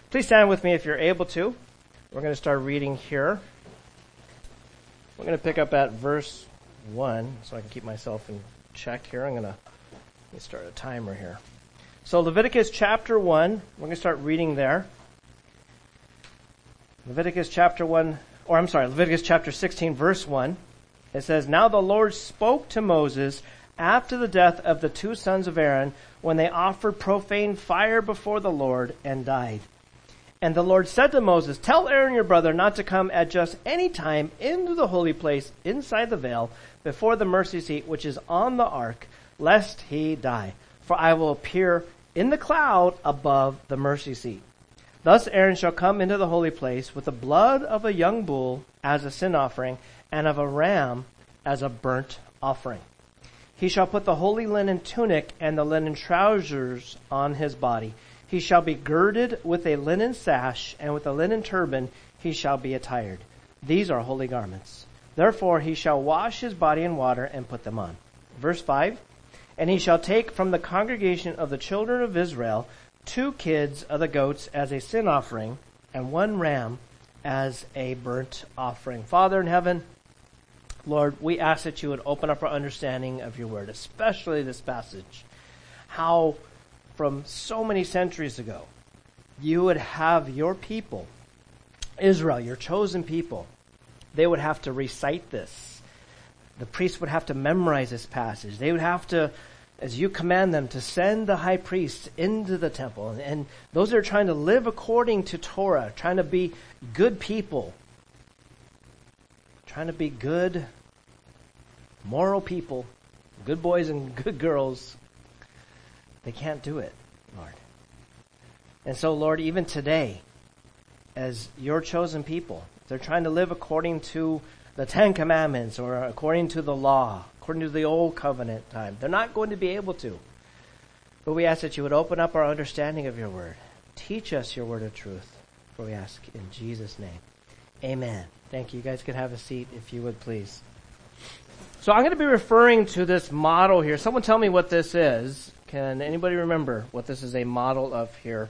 Please stand with me if you're able to. We're going to start reading here. We're going to pick up at verse 1 so I can keep myself in check here. Let me start a timer here. So Leviticus chapter 1, we're going to start reading there. Leviticus chapter 16, verse 1. It says, "Now the Lord spoke to Moses after the death of the two sons of Aaron, when they offered profane fire before the Lord and died. And the Lord said to Moses, 'Tell Aaron your brother not to come at just any time into the holy place inside the veil before the mercy seat which is on the ark, lest he die. For I will appear in the cloud above the mercy seat. Thus Aaron shall come into the holy place with the blood of a young bull as a sin offering, and of a ram as a burnt offering. He shall put the holy linen tunic and the linen trousers on his body. He shall be girded with a linen sash, and with a linen turban he shall be attired. These are holy garments. Therefore he shall wash his body in water and put them on.'" Verse 5, "And he shall take from the congregation of the children of Israel 2 kids of the goats as a sin offering, and 1 ram as a burnt offering." Father in heaven, Lord, we ask that you would open up our understanding of your word, especially this passage. How from so many centuries ago, you would have your people, Israel, your chosen people, they would have to recite this. The priests would have to memorize this passage. They would have to, as you command them, to send the high priest into the temple. And those that are trying to live according to Torah, trying to be good people, trying to be good, moral people, good boys and good girls, they can't do it, Lord. And so, Lord, even today, as your chosen people, they're trying to live according to the 10 Commandments or according to the law, according to the old covenant time. They're not going to be able to. But we ask that you would open up our understanding of your word. Teach us your word of truth, for we ask in Jesus' name. Amen. Thank you. You guys can have a seat if you would, please. So I'm going to be referring to this model here. Someone tell me what this is. Can anybody remember what this is a model of here?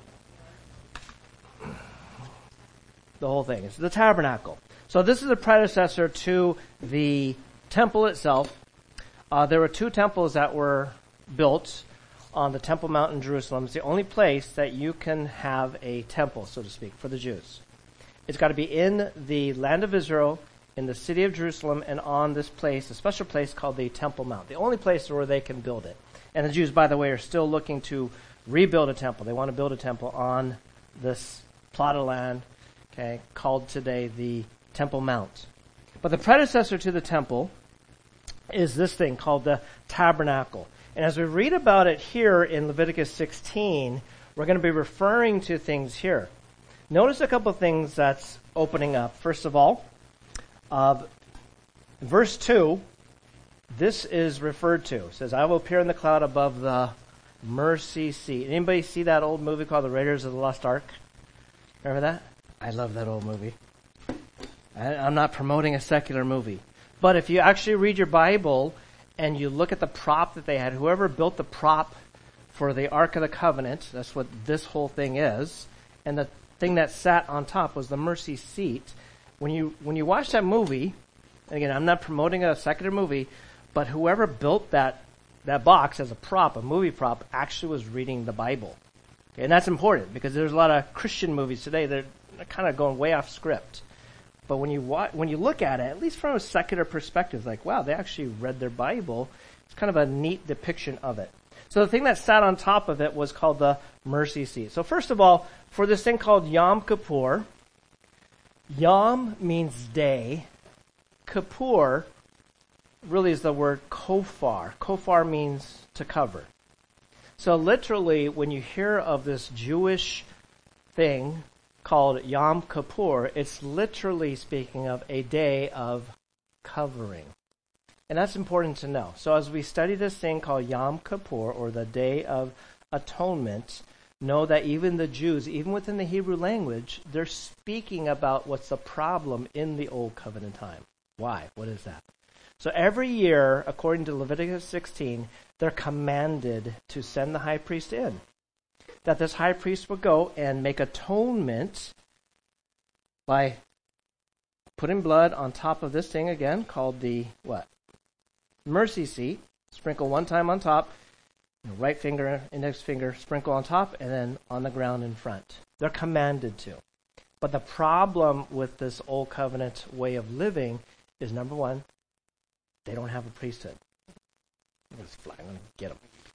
The whole thing. It's the tabernacle. So this is a predecessor to the temple itself. There were 2 temples that were built on the Temple Mount in Jerusalem. It's the only place that you can have a temple, so to speak, for the Jews. It's got to be in the land of Israel, in the city of Jerusalem, and on this place, a special place called the Temple Mount, the only place where they can build it. And the Jews, by the way, are still looking to rebuild a temple. They want to build a temple on this plot of land, okay, called today the Temple Mount. But the predecessor to the temple is this thing called the tabernacle. And as we read about it here in Leviticus 16, we're going to be referring to things here. Notice a couple of things that's opening up. First of all, verse 2, this is referred to. It says, "I will appear in the cloud above the mercy seat." Anybody see that old movie called The Raiders of the Lost Ark? Remember that? I love that old movie. I'm not promoting a secular movie. But if you actually read your Bible and you look at the prop that they had, whoever built the prop for the Ark of the Covenant, that's what this whole thing is, and the thing that sat on top was the mercy seat. When you watch that movie, again, I'm not promoting a secular movie, but whoever built that box as a prop, a movie prop, actually was reading the Bible. Okay, and that's important because there's a lot of Christian movies today that are kind of going way off script. But when you look at it, at least from a secular perspective, like, wow, they actually read their Bible. It's kind of a neat depiction of it. So the thing that sat on top of it was called the mercy seat. So first of all, for this thing called Yom Kippur, Yom means day. Kippur really is the word kofar. Kofar means to cover. So literally, when you hear of this Jewish thing called Yom Kippur, it's literally speaking of a day of covering. And that's important to know. So as we study this thing called Yom Kippur, or the Day of Atonement, know that even the Jews, even within the Hebrew language, they're speaking about what's the problem in the Old Covenant time. Why? What is that? So every year, according to Leviticus 16, they're commanded to send the high priest in. that this high priest would go and make atonement by putting blood on top of this thing again called the what? Mercy seat. Sprinkle one time on top, right finger, index finger, sprinkle on top, and then on the ground in front. They're commanded to. But the problem with this old covenant way of living is, number one, they don't have a priesthood. I'm going to get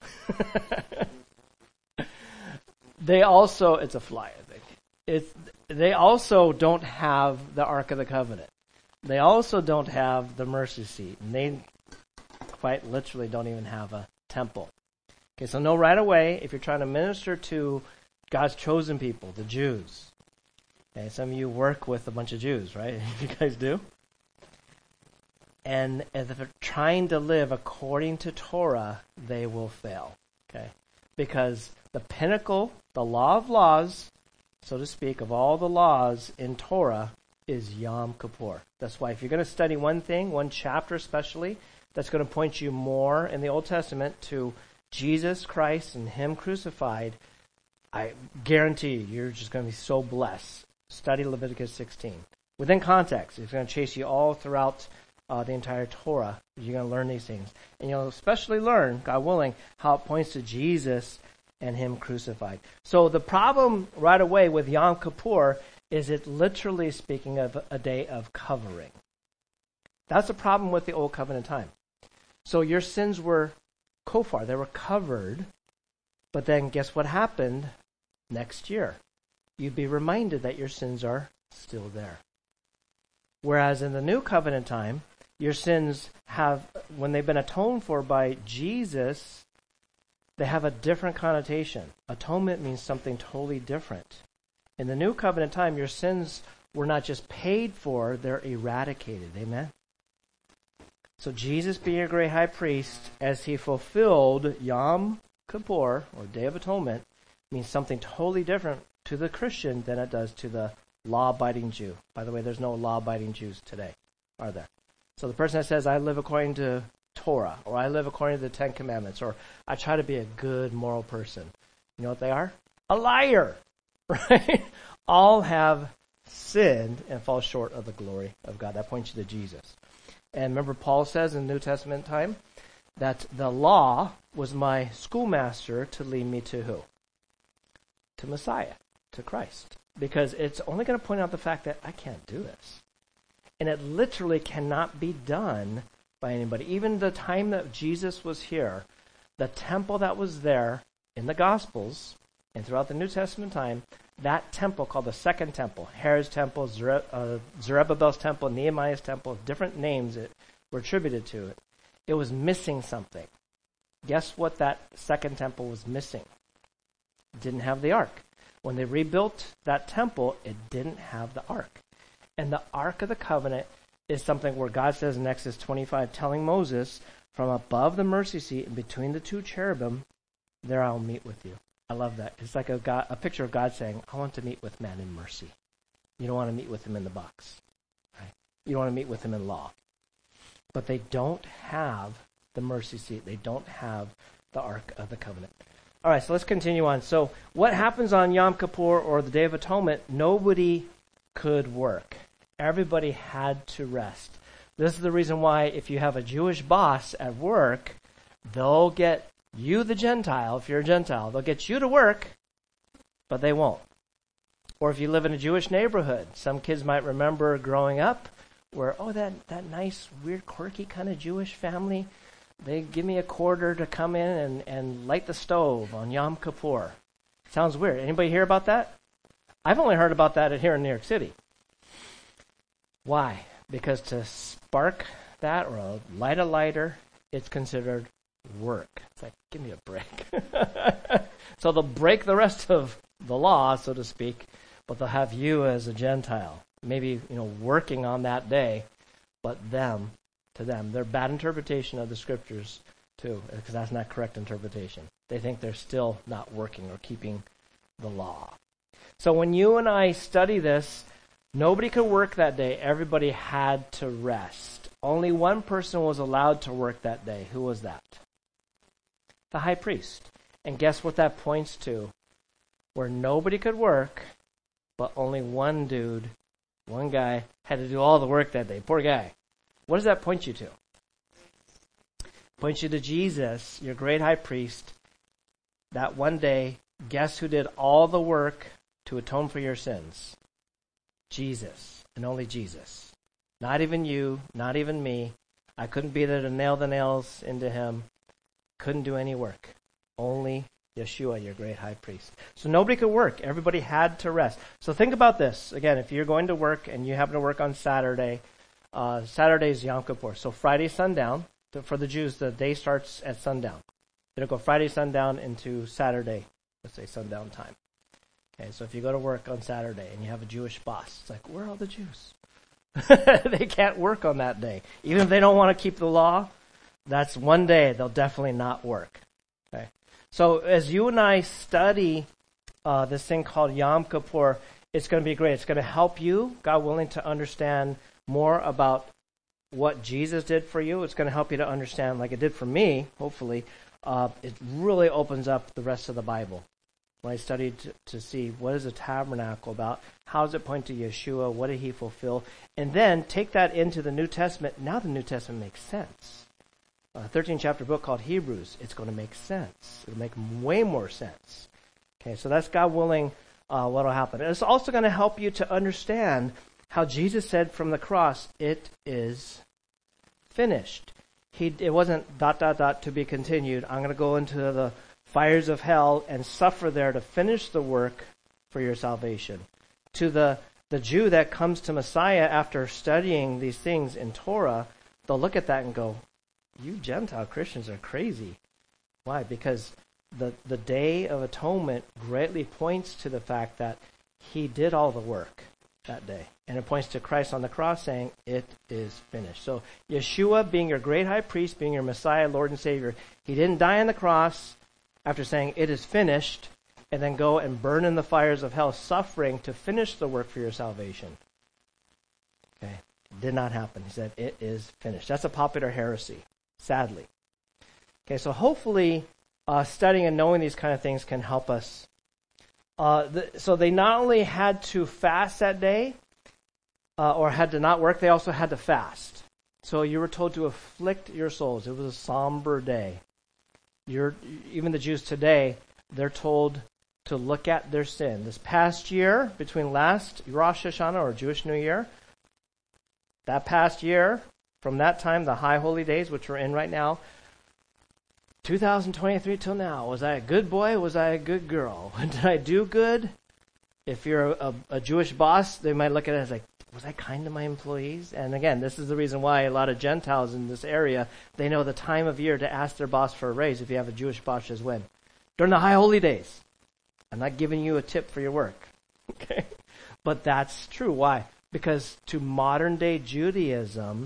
them. They also, it's a fly, I think. They also don't have the Ark of the Covenant. They also don't have the mercy seat. And they quite literally don't even have a temple. Okay, so know right away, if you're trying to minister to God's chosen people, the Jews. Okay, some of you work with a bunch of Jews, right? You guys do? And if they're trying to live according to Torah, they will fail. Okay? Because the pinnacle, the law of laws, so to speak, of all the laws in Torah is Yom Kippur. That's why if you're going to study one thing, one chapter especially, that's going to point you more in the Old Testament to Jesus Christ and Him crucified, I guarantee you're just going to be so blessed. Study Leviticus 16. Within context, it's going to chase you all throughout the entire Torah. You're going to learn these things. And you'll especially learn, God willing, how it points to Jesus and Him crucified. So the problem right away with Yom Kippur is it literally speaking of a day of covering. That's the problem with the Old Covenant time. So your sins were kofar, they were covered, but then guess what happened next year? You'd be reminded that your sins are still there. Whereas in the New Covenant time, your sins have, when they've been atoned for by Jesus, they have a different connotation. Atonement means something totally different. In the New Covenant time, your sins were not just paid for, they're eradicated. Amen? So Jesus being a great high priest, as He fulfilled Yom Kippur, or Day of Atonement, means something totally different to the Christian than it does to the law-abiding Jew. By the way, there's no law-abiding Jews today, are there? So the person that says, I live according to Torah, or I live according to the Ten Commandments, or I try to be a good moral person, you know what they are? A liar, right? All have sinned and fall short of the glory of God. That points you to Jesus. And remember, Paul says in New Testament time that the law was my schoolmaster to lead me to who? To Messiah, to Christ. Because it's only going to point out the fact that I can't do this. And it literally cannot be done by anybody. Even the time that Jesus was here, the temple that was there in the Gospels and throughout the New Testament time, that temple called the Second Temple, Herod's Temple, Zerubbabel's Temple, Nehemiah's Temple, different names that were attributed to it, it was missing something. Guess what that Second Temple was missing? It didn't have the Ark. When they rebuilt that temple, it didn't have the Ark. And the Ark of the Covenant is something where God says in Exodus 25, telling Moses, from above the mercy seat and between the two cherubim, there I'll meet with you. I love that. It's like a picture of God saying, I want to meet with man in mercy. You don't want to meet with him in the box. Right? You don't want to meet with him in law. But they don't have the mercy seat. They don't have the Ark of the Covenant. All right, so let's continue on. So what happens on Yom Kippur or the Day of Atonement? Nobody could work. Everybody had to rest. This is the reason why if you have a Jewish boss at work, they'll get you, the Gentile, if you're a Gentile, they'll get you to work, but they won't. Or if you live in a Jewish neighborhood, some kids might remember growing up where, that nice, weird, quirky kind of Jewish family, they give me a quarter to come in and light the stove on Yom Kippur. Sounds weird. Anybody hear about that? I've only heard about that here in New York City. Why? Because to spark that or light a lighter, it's considered work. It's like, give me a break. So they'll break the rest of the law, so to speak, but they'll have you as a Gentile, maybe, working on that day, but to them, their bad interpretation of the scriptures too, because that's not correct interpretation. They think they're still not working or keeping the law. So when you and I study this, nobody could work that day. Everybody had to rest. Only one person was allowed to work that day. Who was that? The high priest. And guess what that points to? where nobody could work, but only one dude, one guy, had to do all the work that day. Poor guy. What does that point you to? Points you to Jesus, your great high priest. That one day, guess who did all the work to atone for your sins? Jesus, and only Jesus. Not even you, not even me. I couldn't be there to nail the nails into him. Couldn't do any work. Only Yeshua, your great high priest. So nobody could work. Everybody had to rest. So think about this. Again, if you're going to work and you happen to work on Saturday, Saturday is Yom Kippur. So Friday sundown, for the Jews, the day starts at sundown. It'll go Friday sundown into Saturday, let's say sundown time. Okay, so if you go to work on Saturday and you have a Jewish boss, it's like, where are all the Jews? They can't work on that day. Even if they don't want to keep the law, that's one day they'll definitely not work. Okay. So as you and I study this thing called Yom Kippur, it's going to be great. It's going to help you, God willing, to understand more about what Jesus did for you. It's going to help you to understand, like it did for me, hopefully. It really opens up the rest of the Bible. When I studied to see what is a tabernacle about, how does it point to Yeshua, what did he fulfill, and then take that into the New Testament. Now the New Testament makes sense. A 13-chapter book called Hebrews, it's going to make sense. It'll make way more sense. Okay, so that's God willing what will happen. And it's also going to help you to understand how Jesus said from the cross, it is finished. It wasn't ... to be continued. I'm going to go into the fires of hell and suffer there to finish the work for your salvation. To the Jew that comes to Messiah after studying these things in Torah, they'll look at that and go, you Gentile Christians are crazy. Why? Because the Day of Atonement greatly points to the fact that he did all the work that day. And it points to Christ on the cross saying, it is finished. So Yeshua, being your great high priest, being your Messiah, Lord and Savior, he didn't die on the cross after saying, it is finished, and then go and burn in the fires of hell, suffering to finish the work for your salvation. Okay. Did not happen. He said, it is finished. That's a popular heresy, sadly. Okay, so hopefully studying and knowing these kind of things can help us. So they not only had to fast that day, or had to not work, they also had to fast. So you were told to afflict your souls. It was a somber day. Even the Jews today, they're told to look at their sin. This past year, between last Rosh Hashanah or Jewish New Year, that past year, from that time, the high holy days, which we're in right now, 2023 till now, was I a good boy? Was I a good girl? Did I do good? If you're a Jewish boss, they might look at it as like, was I kind to my employees? And again, this is the reason why a lot of Gentiles in this area, they know the time of year to ask their boss for a raise if you have a Jewish boss is when? During the high holy days. I'm not giving you a tip for your work. Okay? But that's true. Why? Because to modern day Judaism,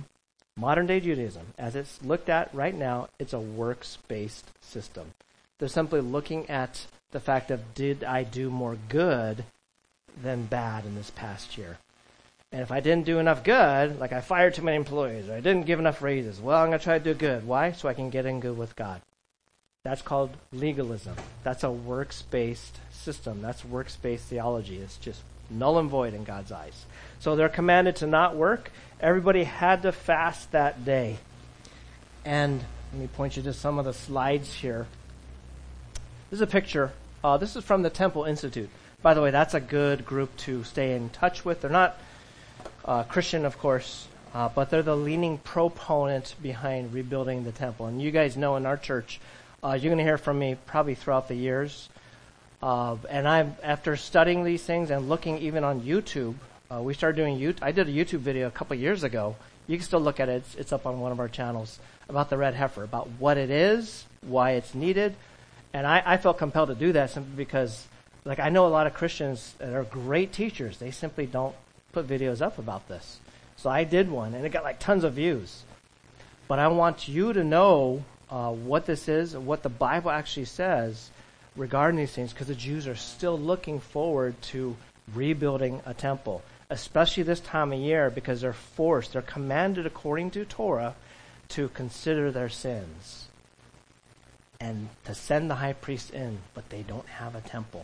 as it's looked at right now, it's a works-based system. They're simply looking at the fact of, did I do more good than bad in this past year? And if I didn't do enough good, like I fired too many employees, or I didn't give enough raises, well, I'm going to try to do good. Why? So I can get in good with God. That's called legalism. That's a works-based system. That's works-based theology. It's just null and void in God's eyes. So they're commanded to not work. Everybody had to fast that day. And let me point you to some of the slides here. This is a picture. This is from the Temple Institute. By the way, that's a good group to stay in touch with. They're not Christian, of course, but they're the leading proponent behind rebuilding the temple. And you guys know in our church, you're going to hear from me probably throughout the years. And after studying these things and looking even on YouTube, we started doing YouTube. I did a YouTube video a couple years ago. You can still look at it. It's up on one of our channels about the red heifer, about what it is, why it's needed. And I felt compelled to do that simply because, like, I know a lot of Christians that are great teachers. They simply don't put videos up about this. So I did one, and it got like tons of views. But I want you to know what this is, and what the Bible actually says regarding these things, because the Jews are still looking forward to rebuilding a temple, especially this time of year, because they're commanded according to Torah to consider their sins and to send the high priest in, but they don't have a temple.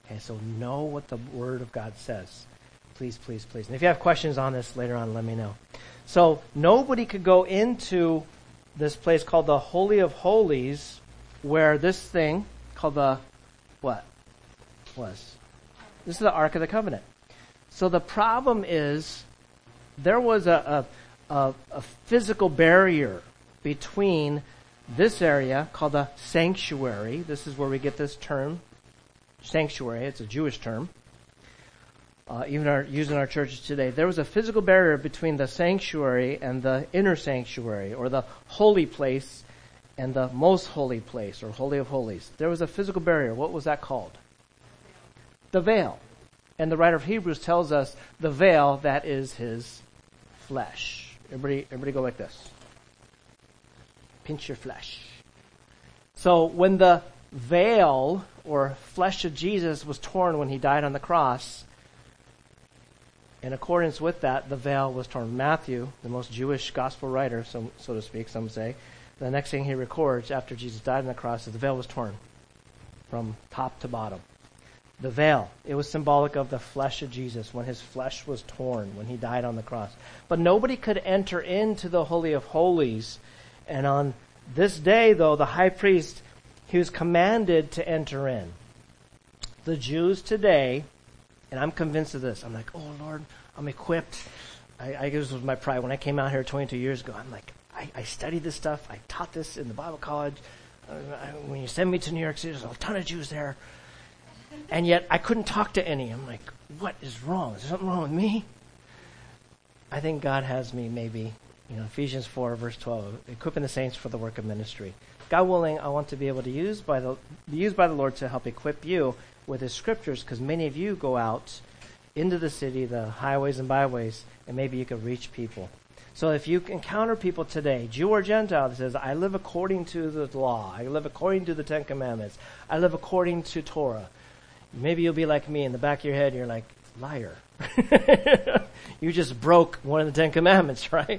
Okay, so know what the Word of God says. Please, please, please. And if you have questions on this later on, let me know. So nobody could go into this place called the Holy of Holies, where this thing called the, what was? This is the Ark of the Covenant. So the problem is there was a physical barrier between this area called the sanctuary. This is where we get this term, sanctuary. It's a Jewish term. Even used in our churches today. There was a physical barrier between the sanctuary and the inner sanctuary, or the holy place and the most holy place, or Holy of Holies. There was a physical barrier. What was that called? The veil. And the writer of Hebrews tells us the veil, that is his flesh. Everybody go like this. Pinch your flesh. So when the veil or flesh of Jesus was torn when he died on the cross, in accordance with that, the veil was torn. Matthew, the most Jewish gospel writer, so to speak, some say, the next thing he records after Jesus died on the cross is the veil was torn from top to bottom. The veil, it was symbolic of the flesh of Jesus, when his flesh was torn, when he died on the cross. But nobody could enter into the Holy of Holies. And on this day, though, the high priest, he was commanded to enter in. The Jews today, and I'm convinced of this. I'm like, oh, Lord, I'm equipped. I guess this was my pride. When I came out here 22 years ago, I'm like, I studied this stuff. I taught this in the Bible college. When you send me to New York City, there's a ton of Jews there. And yet, I couldn't talk to any. I'm like, what is wrong? Is there something wrong with me? I think God has me maybe, Ephesians 4, verse 12, equipping the saints for the work of ministry. God willing, I want to be able to be used by the Lord to help equip you with his scriptures, because many of you go out into the city, the highways and byways, and maybe you could reach people. So if you encounter people today, Jew or Gentile, that says, I live according to the law, I live according to the Ten Commandments, I live according to Torah, maybe you'll be like me. In the back of your head, you're like, liar. You just broke one of the Ten Commandments, right?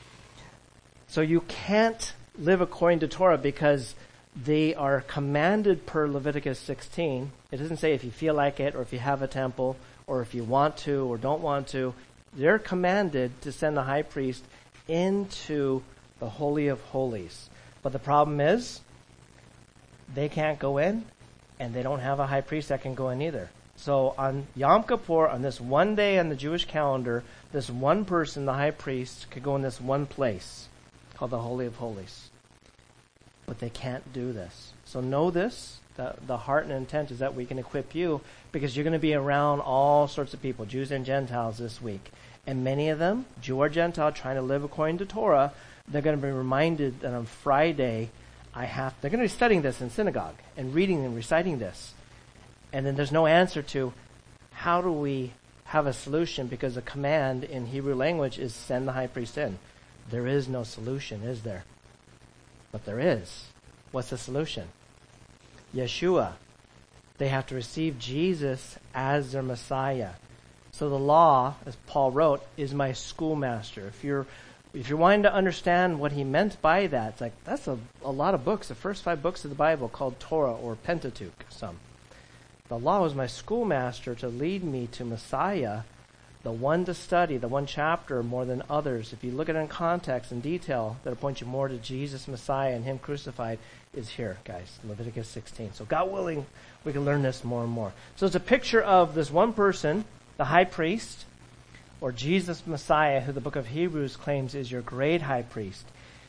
So you can't live according to Torah because they are commanded per Leviticus 16. It doesn't say if you feel like it, or if you have a temple, or if you want to or don't want to. They're commanded to send the high priest into the Holy of Holies. But the problem is, they can't go in, and they don't have a high priest that can go in either. So on Yom Kippur, on this one day on the Jewish calendar, this one person, the high priest, could go in this one place called the Holy of Holies. But they can't do this. So know this, the heart and intent is that we can equip you, because you're going to be around all sorts of people, Jews and Gentiles, this week. And many of them, Jew or Gentile, trying to live according to Torah, they're going to be reminded that on Friday, they're going to be studying this in synagogue and reading and reciting this. And then there's no answer to how do we have a solution, because the command in Hebrew language is send the high priest in. There is no solution, is there? But there is. What's the solution? Yeshua. They have to receive Jesus as their Messiah. So the law, as Paul wrote, is my schoolmaster. If you're wanting to understand what he meant by that, it's like, that's a lot of books. The first 5 books of the Bible called Torah or Pentateuch, some. The law was my schoolmaster to lead me to Messiah, the one to study, the one chapter more than others. If you look at it in context and detail, that'll point you more to Jesus, Messiah, and him crucified is here, guys, Leviticus 16. So God willing, we can learn this more and more. So it's a picture of this one person, the high priest, or Jesus, Messiah, who the book of Hebrews claims is your great high priest.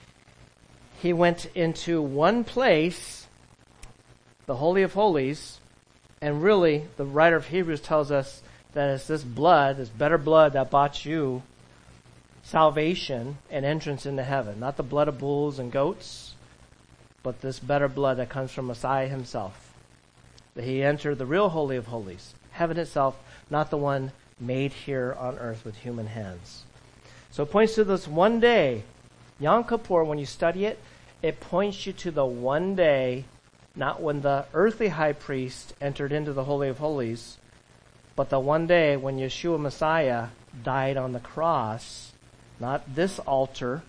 He went into one place, the Holy of Holies, and really, the writer of Hebrews tells us that it's this blood, this better blood that bought you salvation and entrance into heaven. Not the blood of bulls and goats, but this better blood that comes from Messiah himself. That he entered the real Holy of Holies, heaven itself, not the one made here on earth with human hands. So it points to this one day, Yom Kippur. When you study it, it points you to the one day, not when the earthly high priest entered into the Holy of Holies, but the one day when Yeshua Messiah died on the cross, not this altar,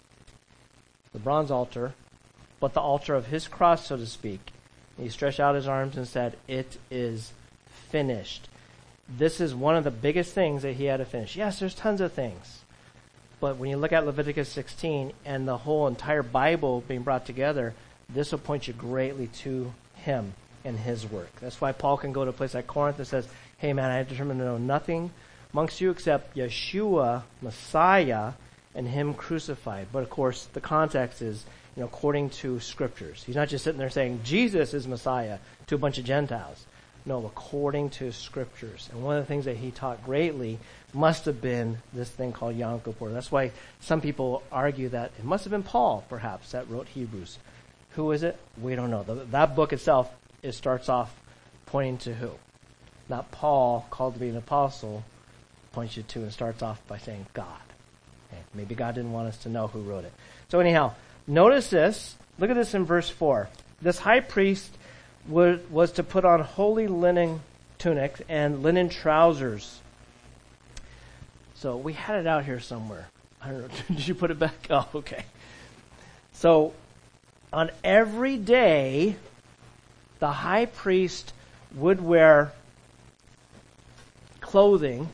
the bronze altar, but the altar of his cross, so to speak. He stretched out his arms and said, "It is finished. This is one of the biggest things that he had to finish. Yes, there's tons of things. But when you look at Leviticus 16 and the whole entire Bible being brought together, this will point you greatly to him and his work. That's why Paul can go to a place like Corinth and says, hey man, I have determined to know nothing amongst you except Yeshua, Messiah, and him crucified. But of course, the context is, according to scriptures. He's not just sitting there saying Jesus is Messiah to a bunch of Gentiles. No, according to scriptures. And one of the things that he taught greatly must have been this thing called Yom Kippur. That's why some people argue that it must have been Paul, perhaps, that wrote Hebrews. Who is it? We don't know. That book itself, it starts off pointing to who? Not Paul, called to be an apostle, points you to and starts off by saying God. Okay. Maybe God didn't want us to know who wrote it. So anyhow, notice this. Look at this in verse 4. This high priest was to put on holy linen tunic and linen trousers. So we had it out here somewhere. I don't know. Did you put it back? Oh, okay. So on every day, the high priest would wear clothing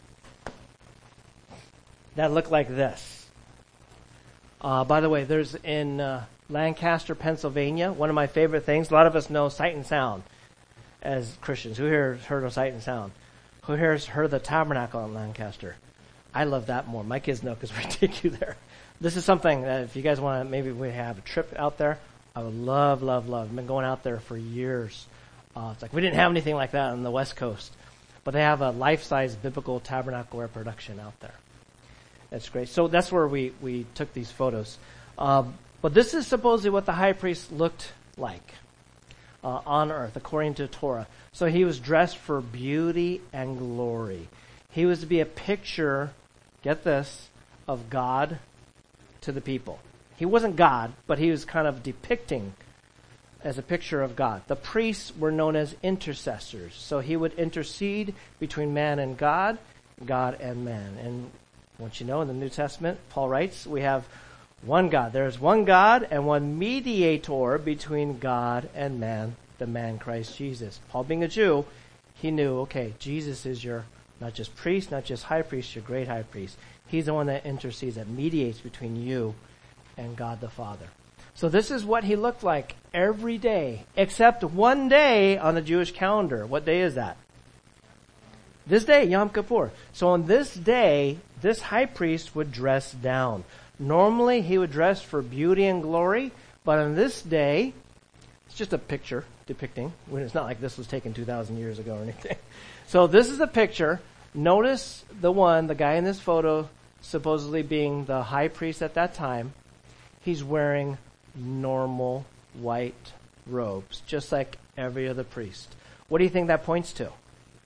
that looked like this. By the way, there's in Lancaster, Pennsylvania, one of my favorite things. A lot of us know Sight and Sound as Christians. Who here has heard of Sight and Sound? Who here has heard of the Tabernacle in Lancaster? I love that more. My kids know because we take you there. This is something that if you guys want to, maybe we have a trip out there, I would love, love, love. I've been going out there for years. It's like we didn't have anything like that on the West Coast. But they have a life-size biblical tabernacle reproduction out there. That's great. So that's where we took these photos. But this is supposedly what the high priest looked like on earth, according to Torah. So he was dressed for beauty and glory. He was to be a picture, get this, of God to the people. He wasn't God, but he was kind of depicting as a picture of God. The priests were known as intercessors. So he would intercede between man and God, God and man. And once you know, in the New Testament, Paul writes, we have one God. There's one God and one mediator between God and man, the man Christ Jesus. Paul being a Jew, he knew, okay, Jesus is your not just priest, not just high priest, your great high priest. He's the one that intercedes, that mediates between you and God the Father. So this is what he looked like every day, except one day on the Jewish calendar. What day is that? This day, Yom Kippur. So on this day, this high priest would dress down. Normally, he would dress for beauty and glory, but on this day, it's just a picture depicting. It's not like this was taken 2,000 years ago or anything. So this is a picture. Notice the guy in this photo, supposedly being the high priest at that time, he's wearing normal white robes, just like every other priest. What do you think that points to?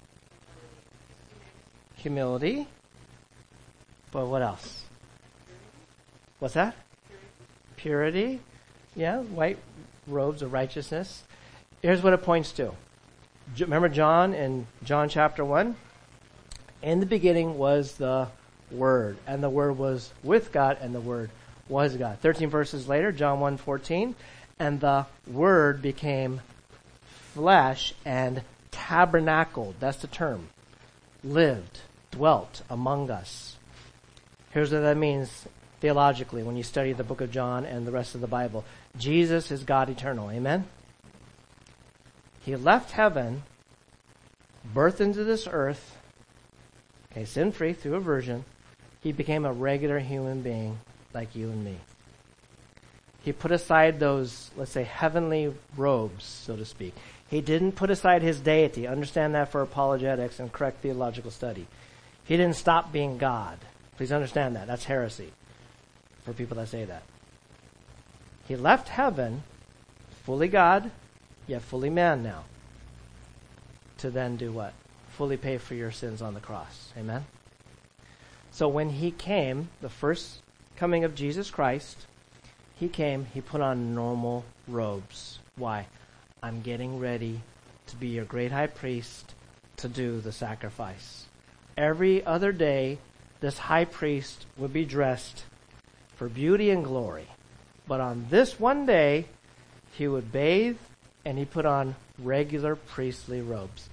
Humility. But what else? What's that? Purity. Yeah, white robes of righteousness. Here's what it points to. Remember John in John chapter 1? In the beginning was the Word, and the Word was with God, and the Word was God. 13 verses later, John 1:14, and the Word became flesh and tabernacled. That's the term. Lived, dwelt among us. Here's what that means theologically when you study the book of John and the rest of the Bible. Jesus is God eternal. Amen? He left heaven, birthed into this earth, sin-free through a virgin. He became a regular human being like you and me. He put aside those, let's say, heavenly robes, so to speak. He didn't put aside his deity. Understand that for apologetics and correct theological study. He didn't stop being God. Please understand that. That's heresy for people that say that. He left heaven, fully God, yet fully man now, to then do what? Fully pay for your sins on the cross. Amen? So when he came, the first coming of Jesus Christ, he came, he put on normal robes. Why? I'm getting ready to be your great high priest to do the sacrifice. Every other day, this high priest would be dressed for beauty and glory. But on this one day, he would bathe and he put on regular priestly robes.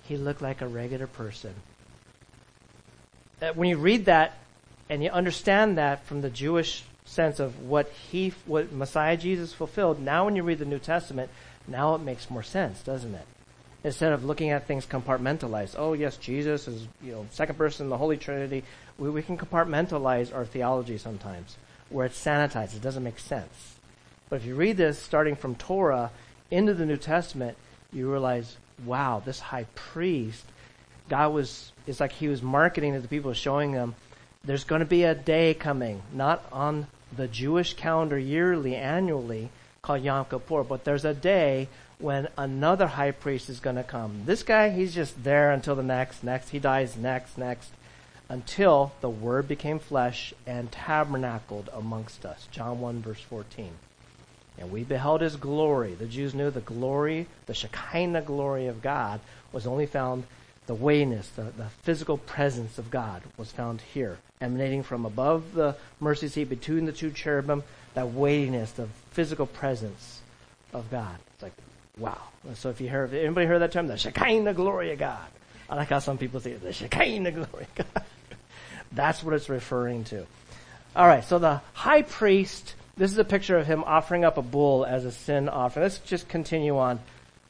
he looked like a regular person. When you read that and you understand that from the Jewish sense of what Messiah Jesus fulfilled, now when you read the New Testament, now it makes more sense, doesn't it? Instead of looking at things compartmentalized. Oh, yes, Jesus is, second person in the Holy Trinity. We can compartmentalize our theology sometimes, where it's sanitized. It doesn't make sense. But if you read this, starting from Torah into the New Testament, you realize, wow, this high priest, it's like he was marketing to the people, showing them, there's going to be a day coming, not on the Jewish calendar yearly, annually, called Yom Kippur, but there's a day when another high priest is going to come. This guy, he's just there until the next, he dies, next, until the Word became flesh and tabernacled amongst us. John 1, verse 14. And we beheld his glory. The Jews knew the glory, the Shekinah glory of God was only found, the weightiness, the physical presence of God was found here, emanating from above the mercy seat between the two cherubim, that weightiness, the physical presence of God. It's like, wow. So if anybody heard that term, the Shekinah glory of God. I like how some people say the Shekinah glory of God. That's what it's referring to. All right, so the high priest, this is a picture of him offering up a bull as a sin offering. Let's just continue on.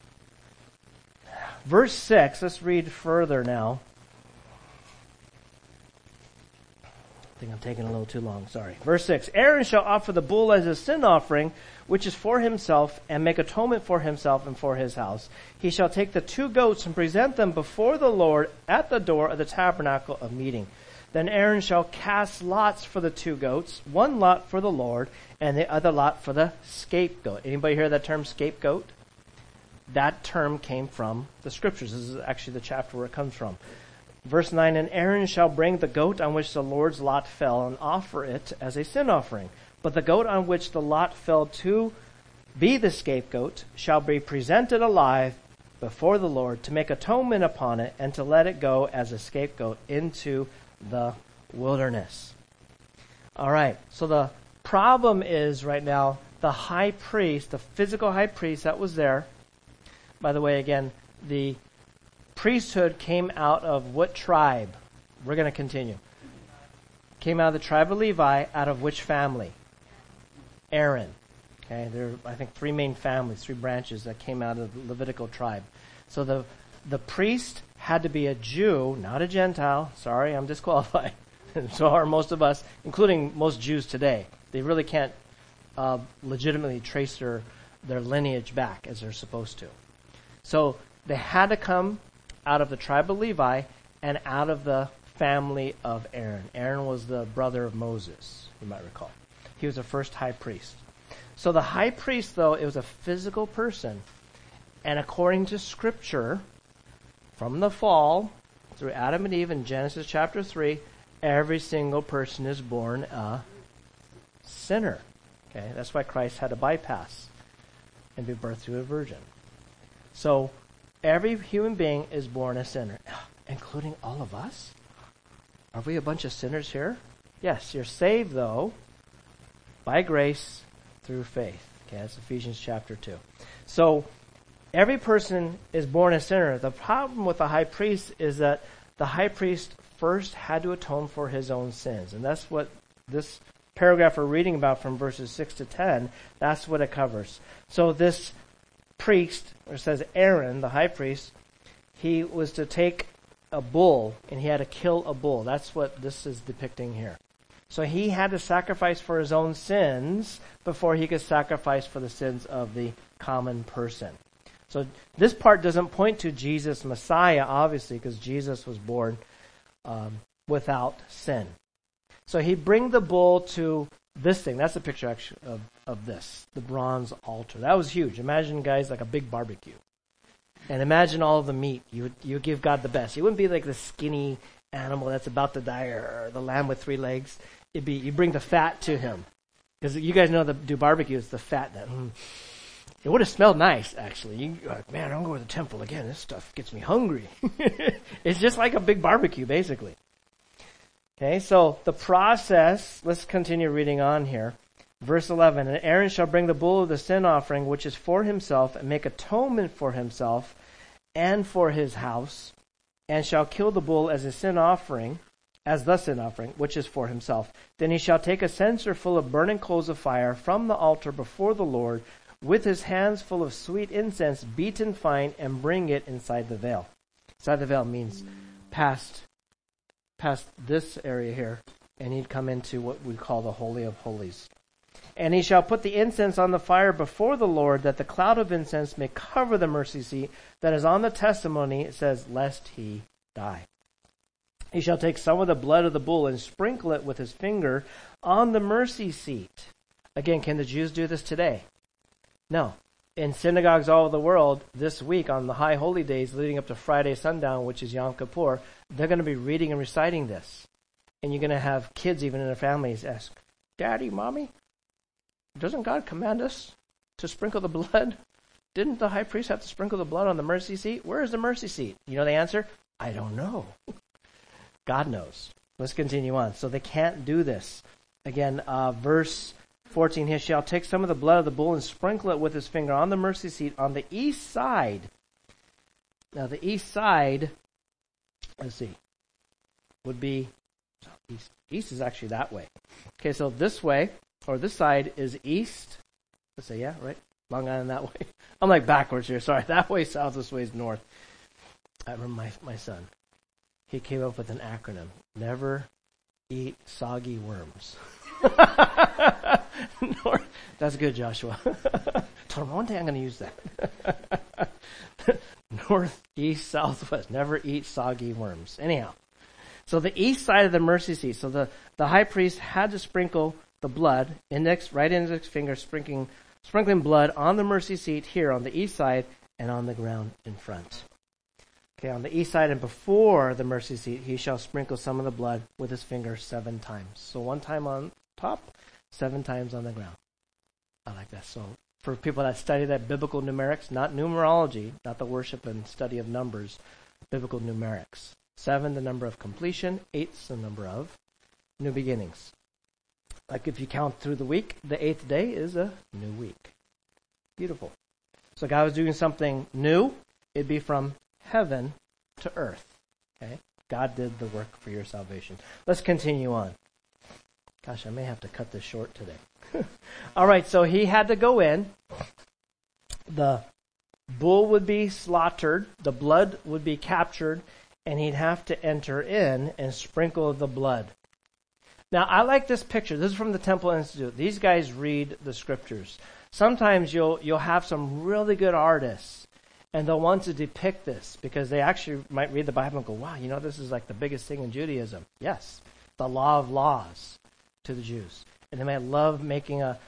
Verse 6, let's read further now. I think I'm taking a little too long, sorry. Verse 6, Aaron shall offer the bull as a sin offering, which is for himself, and make atonement for himself and for his house. He shall take the 2 goats and present them before the Lord at the door of the tabernacle of meeting. Then Aaron shall cast lots for the 2 goats, 1 lot for the Lord, and the other lot for the scapegoat. Anybody hear that term, scapegoat? That term came from the Scriptures. This is actually the chapter where it comes from. Verse 9, and Aaron shall bring the goat on which the Lord's lot fell and offer it as a sin offering. But the goat on which the lot fell to be the scapegoat shall be presented alive before the Lord to make atonement upon it and to let it go as a scapegoat into the wilderness. All right, so the problem is right now the high priest, the physical high priest that was there. By the way, again, the priesthood came out of what tribe? We're going to continue. Came out of the tribe of Levi, out of which family? Aaron. Okay, there are, I think, 3 main families, 3 branches that came out of the Levitical tribe. So the priest had to be a Jew, not a Gentile. Sorry, I'm disqualified. So are most of us, including most Jews today. They really can't legitimately trace their lineage back as they're supposed to. So they had to come out of the tribe of Levi and out of the family of Aaron. Aaron was the brother of Moses, you might recall. He was the first high priest. So the high priest, though, it was a physical person. And according to Scripture, from the fall, through Adam and Eve in Genesis chapter 3, every single person is born a sinner. Okay, that's why Christ had to bypass and be birthed through a virgin. So every human being is born a sinner, including all of us. Are we a bunch of sinners here? Yes, you're saved, though, by grace through faith. Okay, that's Ephesians chapter 2. So every person is born a sinner. The problem with the high priest is that the high priest first had to atone for his own sins. And that's what this paragraph we're reading about from verses 6 to 10, that's what it covers. So this priest, or it says Aaron, the high priest, he was to take a bull and he had to kill a bull. That's what this is depicting here. So he had to sacrifice for his own sins before he could sacrifice for the sins of the common person. So this part doesn't point to Jesus Messiah, obviously, because Jesus was born without sin. So he bring the bull to this thing. That's a picture actually of this, the bronze altar. That was huge. Imagine, guys, like a big barbecue. And imagine all of the meat. You would give God the best. It wouldn't be like the skinny animal that's about to die or the lamb with 3 legs. It'd be, you bring the fat to him. Because you guys know do barbecue, it's the fat that... It would have smelled nice, actually. You're like, man, I'm going to the temple again. This stuff gets me hungry. It's just like a big barbecue, basically. Okay, so the process, let's continue reading on here. Verse 11, and Aaron shall bring the bull of the sin offering, which is for himself, and make atonement for himself, and for his house, and shall kill the bull as the sin offering, which is for himself. Then he shall take a censer full of burning coals of fire from the altar before the Lord, with his hands full of sweet incense, beaten fine, and bring it inside the veil. Inside the veil means past this area here, and he'd come into what we call the Holy of Holies. And he shall put the incense on the fire before the Lord, that the cloud of incense may cover the mercy seat that is on the testimony, it says, lest he die. He shall take some of the blood of the bull and sprinkle it with his finger on the mercy seat. Again, can the Jews do this today? No. In synagogues all over the world, this week on the high holy days leading up to Friday sundown, which is Yom Kippur, they're going to be reading and reciting this. And you're going to have kids even in their families ask, Daddy, Mommy, doesn't God command us to sprinkle the blood? Didn't the high priest have to sprinkle the blood on the mercy seat? Where is the mercy seat? You know the answer? I don't know. God knows. Let's continue on. So they can't do this. Again, verse 14, he shall take some of the blood of the bull and sprinkle it with his finger on the mercy seat on the east side. Now the east side, let's see, would be, east is actually that way. Okay, so this way, or this side is east. Let's say, yeah, right? Long Island that way. I'm like backwards here, sorry. That way south, this way is north. I remember my son. He came up with an acronym. Never eat soggy worms. North, that's good, Joshua. Told him one day I'm going to use that. North, east, southwest. Never eat soggy worms. Anyhow, so the east side of the mercy seat. So the high priest had to sprinkle the blood, right index finger, sprinkling blood on the mercy seat here on the east side and on the ground in front. Okay, on the east side and before the mercy seat, he shall sprinkle some of the blood with his finger 7 times. So 1 time on top, 7 times on the ground. I like that. So for people that study that biblical numerics, not numerology, not the worship and study of numbers, biblical numerics. 7, the number of completion. 8's the number of new beginnings. Like if you count through the week, the 8th day is a new week. Beautiful. So God was doing something new. It'd be from heaven to earth. Okay? God did the work for your salvation. Let's continue on. Gosh, I may have to cut this short today. All right, so he had to go in. The bull would be slaughtered. The blood would be captured. And he'd have to enter in and sprinkle the blood. Now, I like this picture. This is from the Temple Institute. These guys read the scriptures. Sometimes you'll have some really good artists, and they'll want to depict this because they actually might read the Bible and go, wow, this is like the biggest thing in Judaism. Yes, the law of laws to the Jews. And they might love making a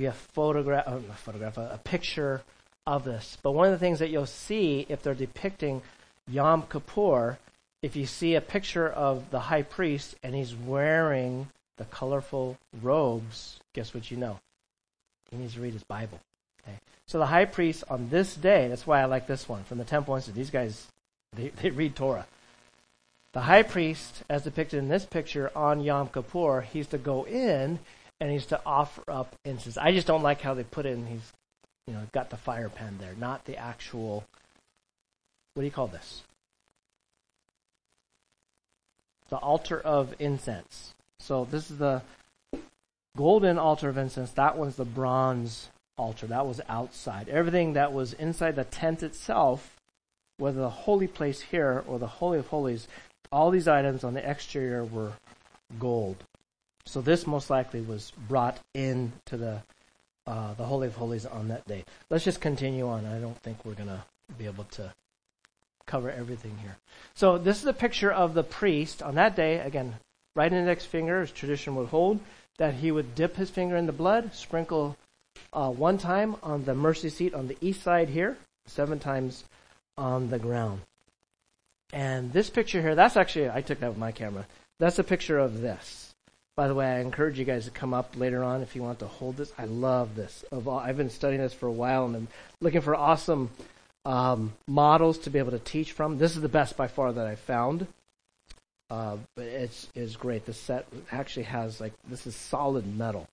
picture of this. But one of the things that you'll see if they're depicting Yom Kippur, if you see a picture of the high priest and he's wearing the colorful robes, guess what you know? He needs to read his Bible. Okay? So the high priest on this day, that's why I like this one from the Temple Institute. These guys, they read Torah. The high priest, as depicted in this picture on Yom Kippur, he's to go in and he's to offer up incense. I just don't like how they put it in. He's, got the fire pen there, not the actual. What do you call this? The altar of incense. So this is the golden altar of incense. That one's the bronze altar. That was outside. Everything that was inside the tent itself, whether the holy place here or the Holy of Holies, all these items on the exterior were gold. So this most likely was brought into the Holy of Holies on that day. Let's just continue on. I don't think we're going to be able to cover everything here. So this is a picture of the priest on that day. Again, right index finger, as tradition would hold, that he would dip his finger in the blood, sprinkle 1 time on the mercy seat on the east side here, 7 times on the ground. And this picture here, that's actually, I took that with my camera. That's a picture of this. By the way, I encourage you guys to come up later on if you want to hold this. I love this. I've been studying this for a while and I'm looking for awesome models to be able to teach from. This is the best by far that I've found. But it's great. This set actually has this is solid metal.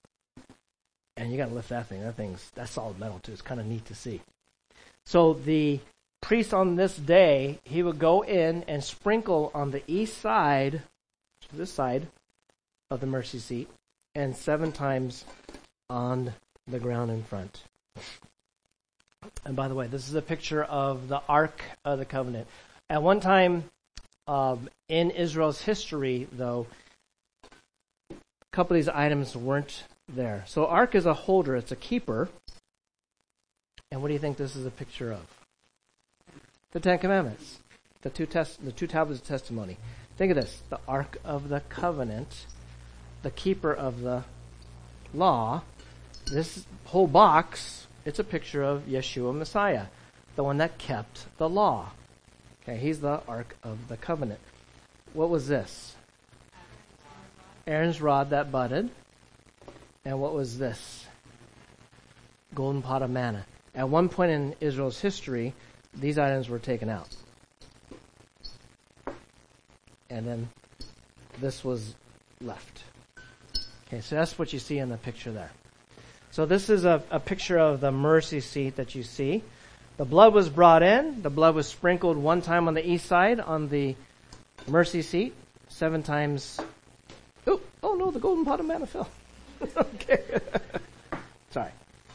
And you got to lift that thing. That's solid metal too. It's kind of neat to see. So the priest on this day, he would go in and sprinkle on the east side, this side of the mercy seat, and 7 times on the ground in front. And by the way, this is a picture of the Ark of the Covenant. At one time in Israel's history, though, a couple of these items weren't there. So Ark is a holder, it's a keeper. And what do you think this is a picture of? The 10 Commandments, the two tablets of testimony. Think of this, the Ark of the Covenant, the keeper of the law. This whole box, it's a picture of Yeshua Messiah, the one that kept the law. Okay, he's the Ark of the Covenant. What was this? Aaron's rod that budded. And what was this? Golden pot of manna. At one point in Israel's history, these items were taken out. And then this was left. Okay, so that's what you see in the picture there. So this is a picture of the mercy seat that you see. The blood was brought in. The blood was sprinkled 1 time on the east side on the mercy seat. 7 times. Oh no, the golden pot of manna fell. Okay. Sorry.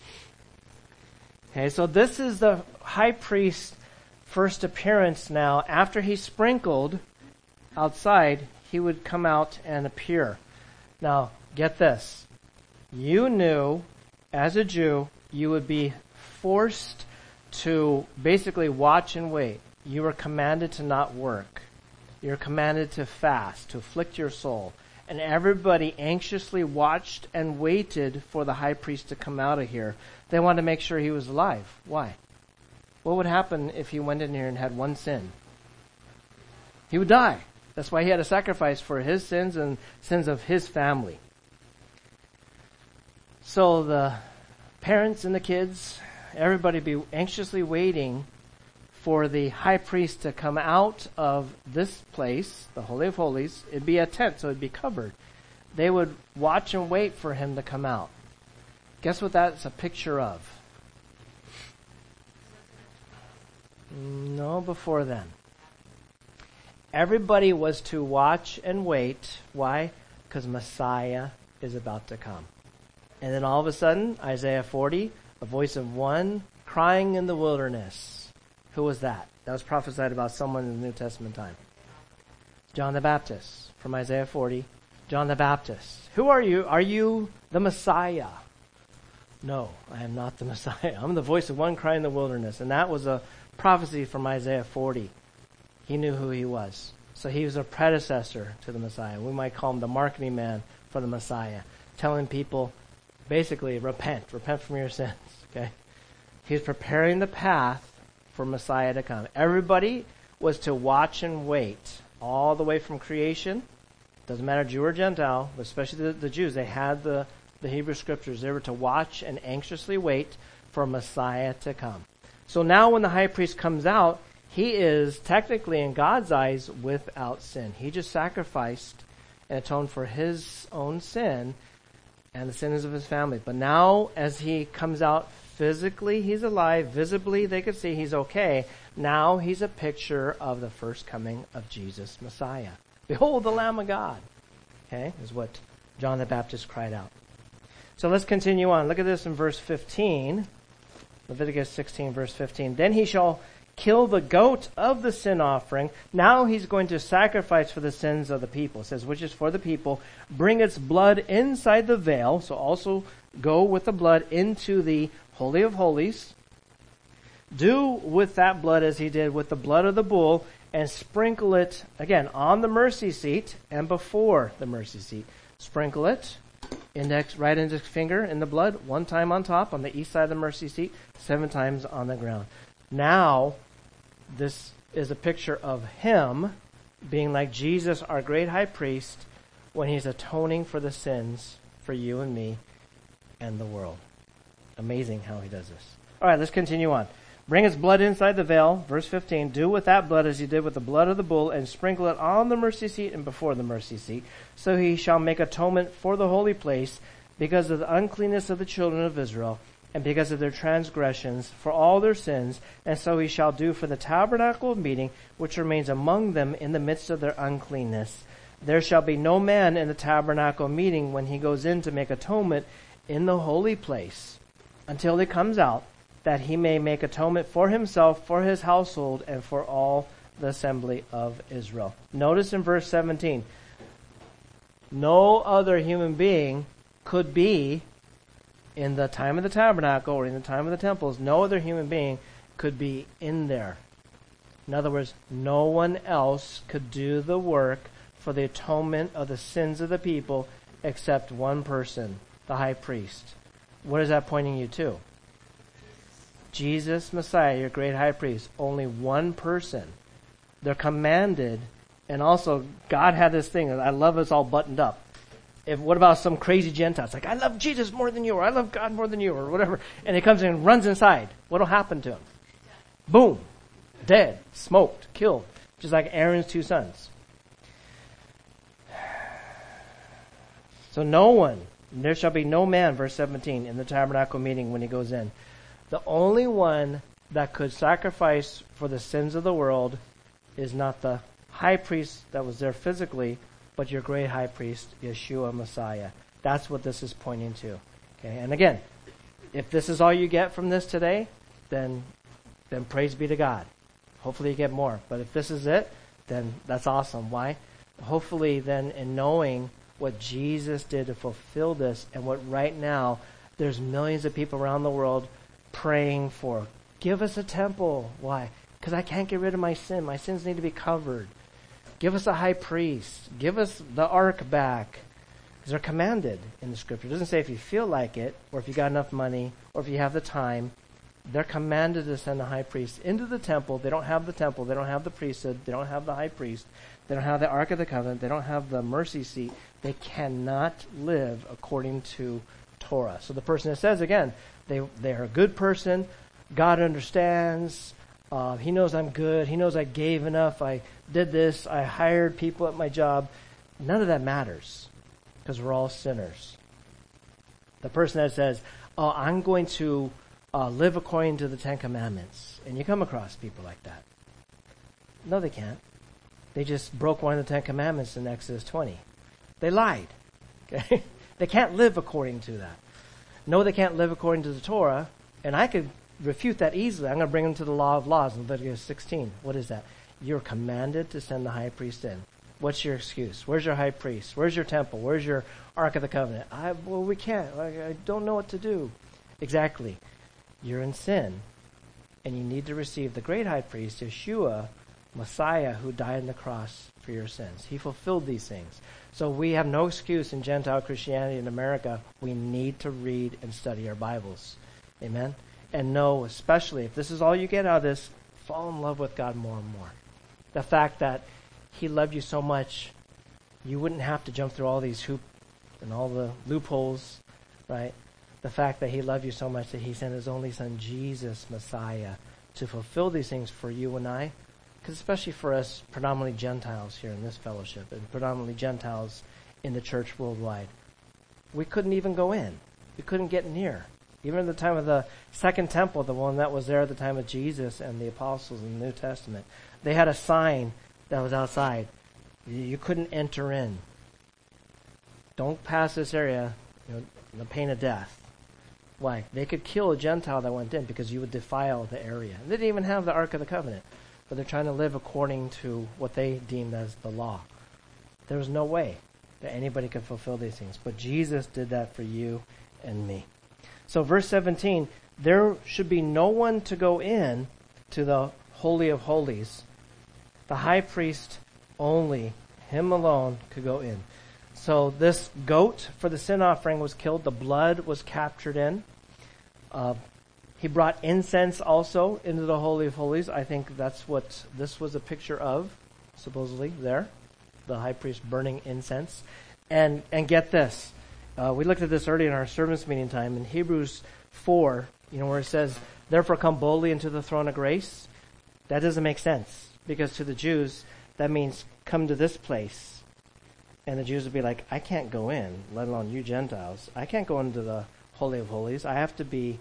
Okay, so this is the high priest's first appearance now. After he sprinkled outside, he would come out and appear. Now, get this. You knew, as a Jew, you would be forced to basically watch and wait. You were commanded to not work. You were commanded to fast, to afflict your soul. And everybody anxiously watched and waited for the high priest to come out of here. They wanted to make sure he was alive. Why? What would happen if he went in here and had one sin? He would die. That's why he had a sacrifice for his sins and sins of his family. So the parents and the kids, everybody be anxiously waiting for the high priest to come out of this place, the Holy of Holies. It'd be a tent, so it'd be covered. They would watch and wait for him to come out. Guess what that's a picture of? No, before then. Everybody was to watch and wait. Why? Because Messiah is about to come. And then all of a sudden, Isaiah 40, a voice of one crying in the wilderness. Who was that? That was prophesied about someone in the New Testament time. John the Baptist, from Isaiah 40. John the Baptist. Who are you? Are you the Messiah? No, I am not the Messiah. I'm the voice of one crying in the wilderness. And that was a prophecy from Isaiah 40. He knew who he was. So he was a predecessor to the Messiah. We might call him the marketing man for the Messiah. Telling people, basically, repent from your sins. Okay? He's preparing the path for Messiah to come. Everybody was to watch and wait all the way from creation. Doesn't matter Jew or Gentile, but especially the Jews. They had the Hebrew scriptures. They were to watch and anxiously wait for Messiah to come. So now when the high priest comes out, he is technically in God's eyes without sin. He just sacrificed and atoned for his own sin and the sins of his family. But now as he comes out physically, he's alive. Visibly, they could see he's okay. Now he's a picture of the first coming of Jesus Messiah. Behold the Lamb of God. Okay, is what John the Baptist cried out. So let's continue on. Look at this in verse 15. Leviticus 16, verse 15. Then he shall kill the goat of the sin offering. Now he's going to sacrifice for the sins of the people. It says, which is for the people. Bring its blood inside the veil. So also go with the blood into the Holy of Holies. Do with that blood as he did with the blood of the bull, and sprinkle it, again, on the mercy seat and before the mercy seat. Sprinkle it, right index finger in the blood, 1 time on top on the east side of the mercy seat, 7 times on the ground. Now, this is a picture of him being like Jesus, our great high priest, when he's atoning for the sins for you and me and the world. Amazing how he does this. All right, let's continue on. Bring its blood inside the veil, verse 15. Do with that blood as you did with the blood of the bull, and sprinkle it on the mercy seat and before the mercy seat. So he shall make atonement for the holy place because of the uncleanness of the children of Israel. and because of their transgressions, for all their sins, and so he shall do for the tabernacle of meeting, which remains among them in the midst of their uncleanness. There shall be no man in the tabernacle of meeting when he goes in to make atonement in the holy place, until he comes out, that he may make atonement for himself, for his household, and for all the assembly of Israel. Notice in verse 17, no other human being could be in the time of the tabernacle or in the time of the temples. No other human being could be in there. In other words, no one else could do the work for the atonement of the sins of the people except one person, the high priest. What is that pointing you to? Jesus, Messiah, your great high priest. Only one person. They're commanded, and also God had this thing, I love it's all buttoned up. What about some crazy Gentile? It's like, I love Jesus more than you, or I love God more than you, or whatever. And he comes in and runs inside. What will happen to him? Boom. Dead. Smoked. Killed. Just like Aaron's two sons. So no one, there shall be no man, verse 17, in the tabernacle meeting when he goes in. The only one that could sacrifice for the sins of the world is not the high priest that was there physically, but your great high priest, Yeshua Messiah. That's what this is pointing to. Okay, and again, if this is all you get from this today, then praise be to God. Hopefully you get more. But if this is it, then that's awesome. Why? Hopefully then in knowing what Jesus did to fulfill this, and what right now there's millions of people around the world praying for. Give us a temple. Why? Because I can't get rid of my sin. My sins need to be covered. Give us a high priest. Give us the ark back. Because they're commanded in the scripture. It doesn't say if you feel like it, or if you got enough money, or if you have the time. They're commanded to send the high priest into the temple. They don't have the temple. They don't have the priesthood. They don't have the high priest. They don't have the Ark of the Covenant. They don't have the mercy seat. They cannot live according to Torah. So the person that says, again, they're a good person. God understands. He knows I'm good. He knows I gave enough. I did this. I hired people at my job. None of that matters because we're all sinners. The person that says, oh, I'm going to live according to the Ten Commandments. And you come across people like that. No, they can't. They just broke one of the Ten Commandments in Exodus 20. They lied. Okay? They can't live according to that. No, they can't live according to the Torah. And I could refute that easily. I'm going to bring them to the law of laws in Leviticus 16. What is that? You're commanded to send the high priest in. What's your excuse? Where's your high priest? Where's your temple? Where's your Ark of the Covenant? Well, we can't. I don't know what to do. Exactly. You're in sin. And you need to receive the great high priest, Yeshua, Messiah, who died on the cross for your sins. He fulfilled these things. So we have no excuse in Gentile Christianity in America. We need to read and study our Bibles. Amen? And know, especially, if this is all you get out of this, fall in love with God more and more. The fact that He loved you so much, you wouldn't have to jump through all these hoops and all the loopholes, right? The fact that He loved you so much that He sent His only Son, Jesus, Messiah, to fulfill these things for you and I. Because especially for us, predominantly Gentiles here in this fellowship, and predominantly Gentiles in the church worldwide, we couldn't even go in. We couldn't get near. Even at the time of the Second Temple, the one that was there at the time of Jesus and the apostles in the New Testament, they had a sign that was outside. You couldn't enter in. Don't pass this area, the pain of death. Why? They could kill a Gentile that went in because you would defile the area. They didn't even have the Ark of the Covenant, but they're trying to live according to what they deemed as the law. There was no way that anybody could fulfill these things, but Jesus did that for you and me. So verse 17, there should be no one to go in to the Holy of Holies. The high priest only, him alone, could go in. So this goat for the sin offering was killed. The blood was captured in. He brought incense also into the Holy of Holies. I think that's what this was a picture of, supposedly, there. The high priest burning incense. And get this. We looked at this earlier in our service meeting time. In Hebrews 4, where it says, therefore come boldly into the throne of grace. That doesn't make sense. Because to the Jews, that means come to this place. And the Jews would be like, I can't go in, let alone you Gentiles. I can't go into the Holy of Holies. I have to be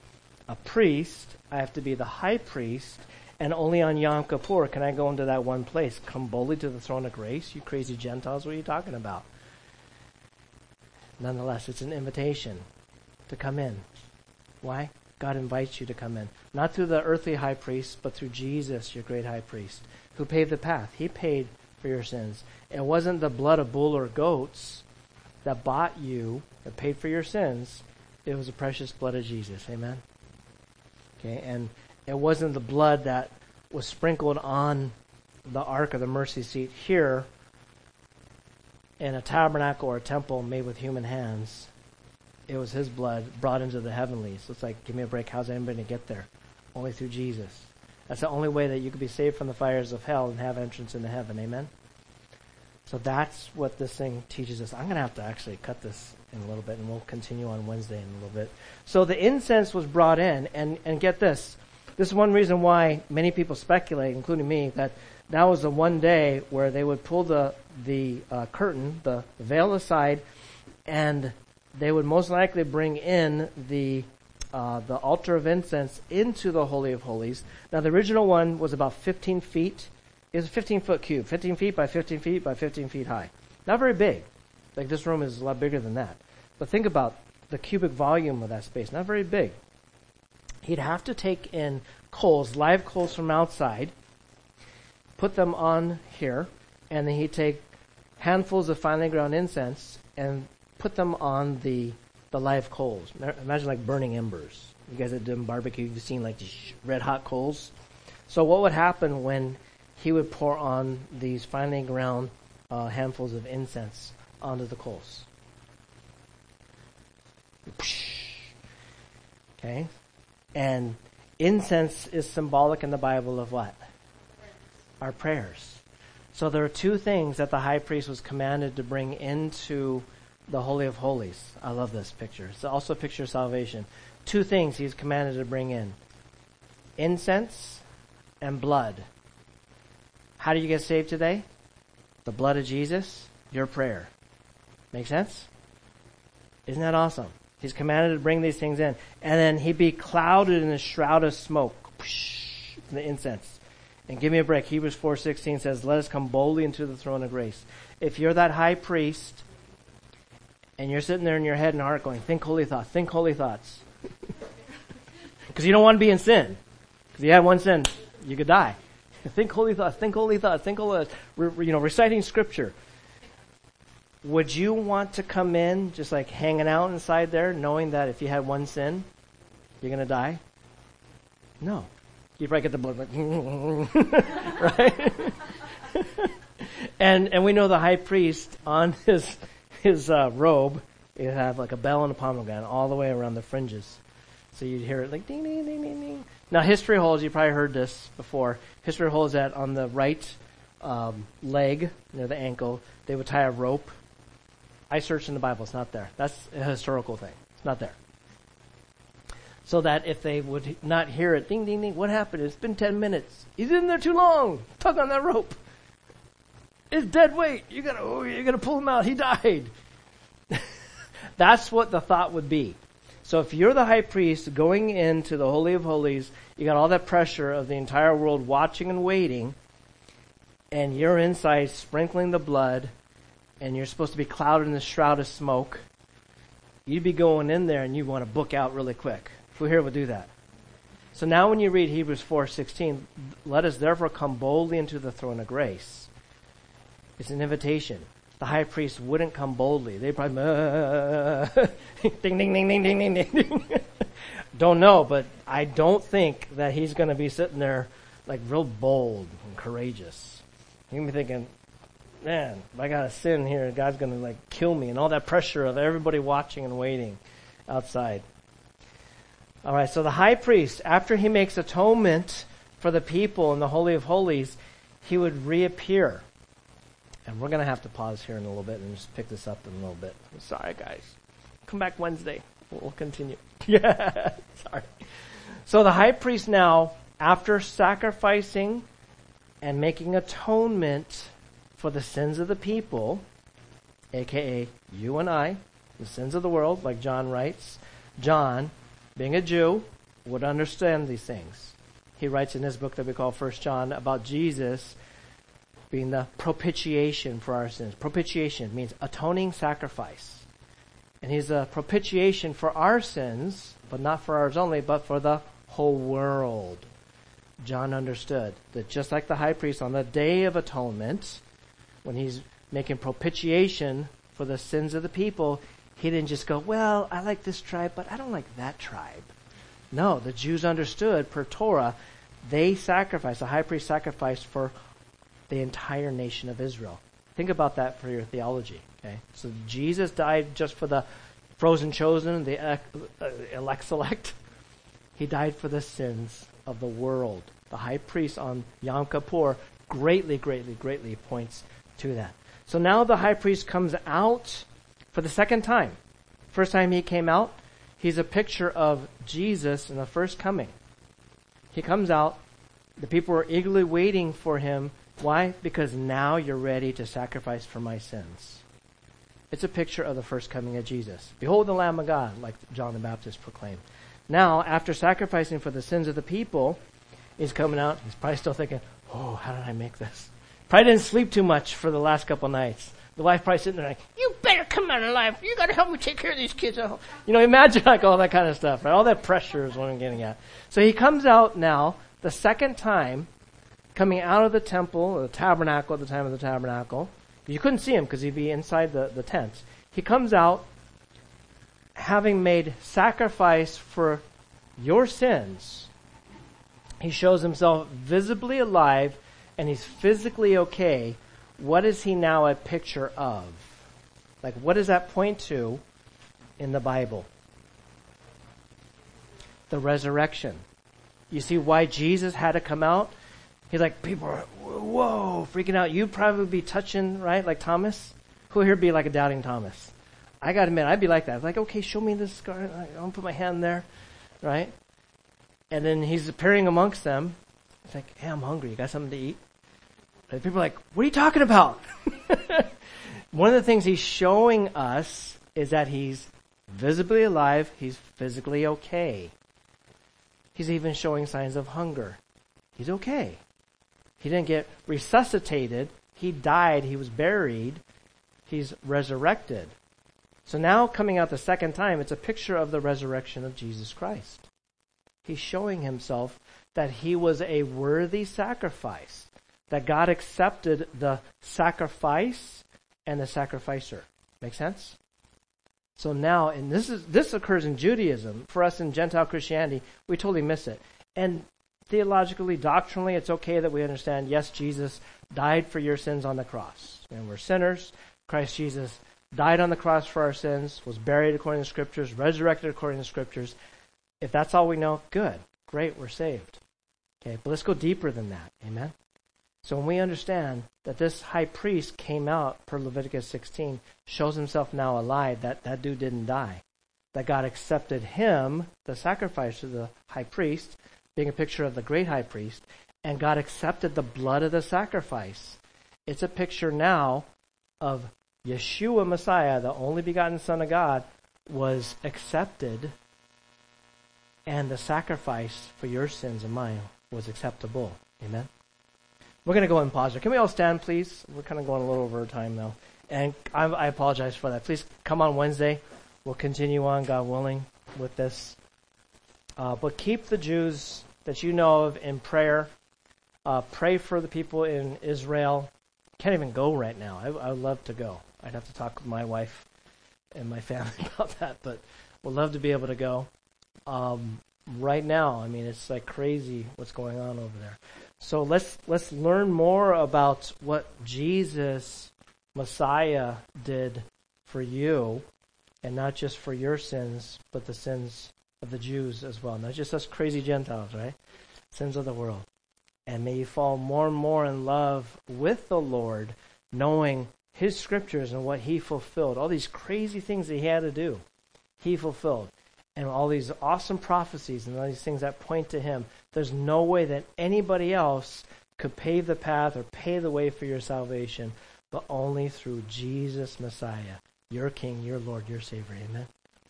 a priest, I have to be the high priest, and only on Yom Kippur can I go into that one place. Come boldly to the throne of grace, you crazy Gentiles, what are you talking about? Nonetheless, it's an invitation to come in. Why? God invites you to come in. Not through the earthly high priest, but through Jesus, your great high priest, who paved the path. He paid for your sins. It wasn't the blood of bull or goats that bought you, that paid for your sins. It was the precious blood of Jesus. Amen? Okay, and it wasn't the blood that was sprinkled on the ark of the mercy seat here in a tabernacle or a temple made with human hands. It was his blood brought into the heavenlies. So it's like, give me a break. How's anybody going to get there? Only through Jesus. That's the only way that you could be saved from the fires of hell and have entrance into heaven. Amen? So that's what this thing teaches us. I'm going to have to actually cut this in a little bit, and we'll continue on Wednesday in a little bit. So the incense was brought in, and get this. This is one reason why many people speculate, including me, that was the one day where they would pull the curtain, the veil aside, and they would most likely bring in the altar of incense into the Holy of Holies. Now, the original one was about 15 feet. It was a 15-foot cube, 15 feet by 15 feet by 15 feet high. Not very big. Like, this room is a lot bigger than that. But think about the cubic volume of that space. Not very big. He'd have to take in coals, live coals from outside, put them on here, and then he'd take handfuls of finely ground incense and put them on the live coals. Imagine like burning embers. You guys that do barbecue, you've seen like these red hot coals. So what would happen when he would pour on these finely ground handfuls of incense onto the coals? Okay? And incense is symbolic in the Bible of what? Our prayers. So there are two things that the high priest was commanded to bring into the Holy of Holies. I love this picture. It's also a picture of salvation. Two things he's commanded to bring in. Incense and blood. How do you get saved today? The blood of Jesus, your prayer. Make sense? Isn't that awesome? He's commanded to bring these things in. And then he'd be clouded in a shroud of smoke. The incense. And give me a break. Hebrews 4:16 says, let us come boldly into the throne of grace. If you're that high priest, and you're sitting there in your head and heart going, think holy thoughts, think holy thoughts. Because you don't want to be in sin. Because you had one sin, you could die. Think holy thoughts, think holy thoughts, think holy thoughts. Reciting scripture. Would you want to come in just like hanging out inside there, knowing that if you had one sin, you're going to die? No. You'd probably get the blood like, right? And we know the high priest on his robe, it have like a bell and a pomegranate all the way around the fringes. So you'd hear it like ding, ding, ding, ding, ding. Now history holds, you probably heard this before, history holds that on the right leg, near the ankle, they would tie a rope. I searched in the Bible, it's not there. That's a historical thing. It's not there. So that if they would not hear it, ding, ding, ding, what happened? It's been 10 minutes. He's in there too long. Tug on that rope. It's dead weight. You gotta pull him out. He died. That's what the thought would be. So if you're the high priest going into the Holy of Holies, you got all that pressure of the entire world watching and waiting, and you're inside sprinkling the blood, and you're supposed to be clouded in the shroud of smoke, you'd be going in there and you want to book out really quick. Who here would do that? So now when you read Hebrews 4:16, let us therefore come boldly into the throne of grace. It's an invitation. The high priest wouldn't come boldly. They'd probably, ding, ding, ding, ding, ding, ding, ding. Don't know, but I don't think that he's going to be sitting there like real bold and courageous. You're going to be thinking, man, if I got a sin here, God's going to like kill me, and all that pressure of everybody watching and waiting outside. All right, so the high priest, after he makes atonement for the people in the Holy of Holies, he would reappear. And we're going to have to pause here in a little bit and just pick this up in a little bit. I'm sorry, guys. Come back Wednesday. We'll continue. Yeah, sorry. So the high priest now, after sacrificing and making atonement for the sins of the people, a.k.a. you and I, the sins of the world, like John writes. John, being a Jew, would understand these things. He writes in his book that we call 1 John about Jesus being the propitiation for our sins. Propitiation means atoning sacrifice. And he's a propitiation for our sins, but not for ours only, but for the whole world. John understood that just like the high priest on the Day of Atonement, when he's making propitiation for the sins of the people, he didn't just go, well, I like this tribe, but I don't like that tribe. No, the Jews understood per Torah, they sacrificed, the high priest sacrificed for the entire nation of Israel. Think about that for your theology. Okay, so Jesus died just for the frozen chosen, the elect. He died for the sins of the world. The high priest on Yom Kippur greatly points to that. So now the high priest comes out for the second time. First time he came out, he's a picture of Jesus in the first coming. He comes out, the people are eagerly waiting for him. Why? Because now you're ready to sacrifice for my sins. It's a picture of the first coming of Jesus. Behold the Lamb of God, like John the Baptist proclaimed. Now, after sacrificing for the sins of the people, he's coming out. He's probably still thinking, oh, how did I make this? Probably didn't sleep too much for the last couple nights. The wife probably sitting there like, you better come out alive. You got to help me take care of these kids. Imagine like all that kind of stuff. Right? All that pressure is what I'm getting at. So he comes out now, the second time, coming out of the temple, or the tabernacle at the time of the tabernacle. You couldn't see him because he'd be inside the tents. He comes out having made sacrifice for your sins. He shows himself visibly alive and he's physically okay. What is he now a picture of? Like, what does that point to in the Bible? The resurrection. You see why Jesus had to come out? He's like, people are, whoa, freaking out. You'd probably be touching, right, like Thomas? Who here be like a doubting Thomas? I got to admit, I'd be like that. I'm like, okay, show me this scar. I'm going to put my hand there, right? And then he's appearing amongst them. He's like, hey, I'm hungry. You got something to eat? And people are like, what are you talking about? One of the things he's showing us is that he's visibly alive. He's physically okay. He's even showing signs of hunger. He's okay. He didn't get resuscitated. He died. He was buried. He's resurrected. So now coming out the second time, it's a picture of the resurrection of Jesus Christ. He's showing himself that he was a worthy sacrifice, that God accepted the sacrifice and the sacrificer. Make sense? So now, and this occurs in Judaism. For us in Gentile Christianity, we totally miss it. And theologically, doctrinally, it's okay that we understand, yes, Jesus died for your sins on the cross. And we're sinners. Christ Jesus died on the cross for our sins, was buried according to Scriptures, resurrected according to Scriptures. If that's all we know, good. Great, we're saved. Okay, but let's go deeper than that. Amen? So when we understand that this high priest came out, per Leviticus 16, shows himself now alive, that dude didn't die. That God accepted him, the sacrifice of the high priest, being a picture of the great high priest, and God accepted the blood of the sacrifice. It's a picture now of Yeshua Messiah, the only begotten Son of God, was accepted, and the sacrifice for your sins and mine was acceptable. Amen? We're going to go and pause here. Can we all stand, please? We're kind of going a little over time now. And I apologize for that. Please come on Wednesday. We'll continue on, God willing, with this. But keep the Jews that you know of in prayer. Pray for the people in Israel. Can't even go right now. I would love to go. I'd have to talk with my wife and my family about that, but we'd love to be able to go. Right now, I mean, it's like crazy what's going on over there. So let's learn more about what Jesus, Messiah, did for you, and not just for your sins, but the sins of the Jews as well. Not just us crazy Gentiles, right? Sins of the world. And may you fall more and more in love with the Lord, knowing His Scriptures and what He fulfilled. All these crazy things that He had to do, He fulfilled. And all these awesome prophecies and all these things that point to Him. There's no way that anybody else could pave the path or pave the way for your salvation, but only through Jesus Messiah, your King, your Lord, your Savior. Amen.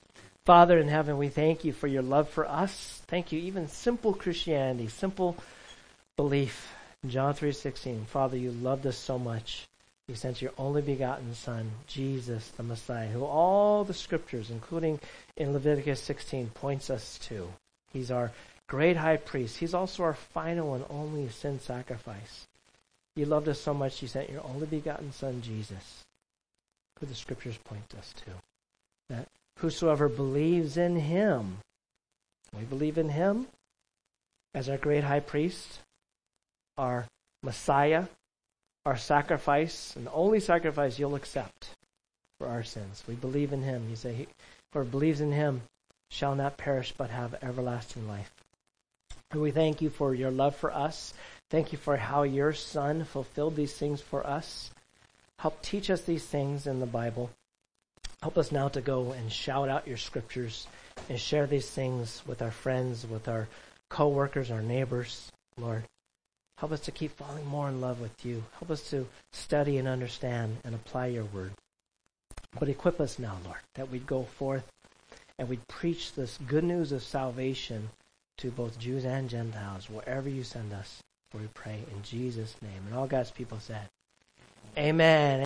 Father in heaven, we thank you for your love for us. Thank you, even simple Christianity, simple belief. In John 3:16, Father, you loved us so much. You sent your only begotten Son, Jesus, the Messiah, who all the scriptures, including in Leviticus 16, points us to. He's our great high priest. He's also our final and only sin sacrifice. You loved us so much, you sent your only begotten Son, Jesus, who the scriptures point us to. That whosoever believes in him, we believe in him as our great high priest, our Messiah, our sacrifice, and the only sacrifice you'll accept for our sins. We believe in him. You say, whoever believes in him shall not perish but have everlasting life. And we thank you for your love for us. Thank you for how your Son fulfilled these things for us. Help teach us these things in the Bible. Help us now to go and shout out your scriptures and share these things with our friends, with our co-workers, our neighbors, Lord. Help us to keep falling more in love with you. Help us to study and understand and apply your word. But equip us now, Lord, that we'd go forth and we'd preach this good news of salvation to both Jews and Gentiles, wherever you send us. For we pray in Jesus' name. And all God's people said, Amen.